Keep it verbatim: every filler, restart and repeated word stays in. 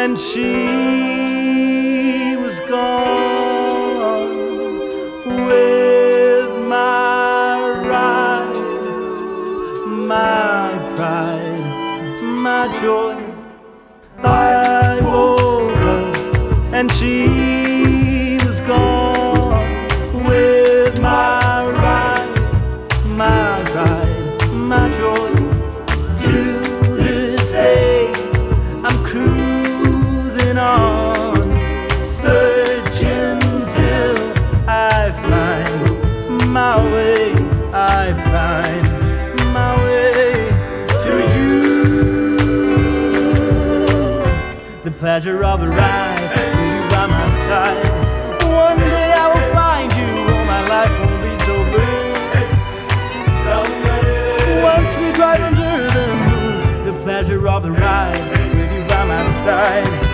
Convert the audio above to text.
and she was gone with my ride, my pride, my joy. I woke up and she was gone with my ride, my pride, my joy. To this day I'm cruising on, searching till I find my way, I find my way to you. The pleasure of a ride with you by my side. One day I will find you, oh my life won't be so blue. Once we drive under the moon, the pleasure of the ride with you by my side.